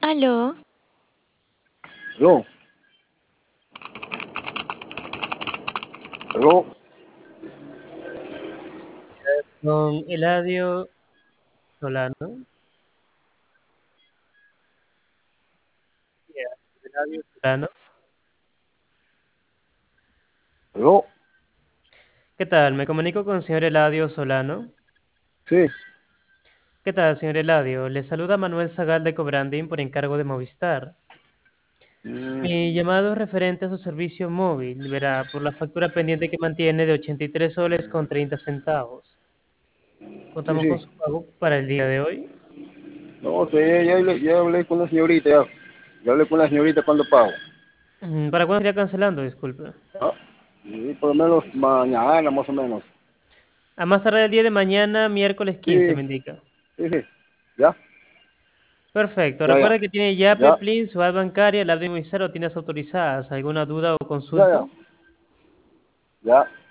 Aló, Aló, aló, Don Eladio Solano. Yeah, Eladio Solano. aló, ¿Qué tal? Me comunico con el señor Eladio Solano. sí, ¿Qué tal, señor Eladio? Le saluda Manuel Zagal de Cobrandín por encargo de Movistar. mm, Mi llamado es referente a su servicio móvil, verá, por la factura pendiente que mantiene de 83 soles con 30 centavos. sí, Contamos con sí. su pago para el día de hoy. No, sí, ya hablé con la señorita, ya hablé con la señorita cuando pago. ¿Para cuándo estaría cancelando? Disculpe. Ah, y por lo menos mañana, más o menos. A más tardar el día de mañana, miércoles 15, Sí, me indica. sí, sí, ya, Perfecto. ya, ya, Recuerda que tiene Yape, ya, Plin, su app bancaria, la app de Movistar o tiendas autorizadas. ¿Alguna duda o ya, consulta? ya, ya.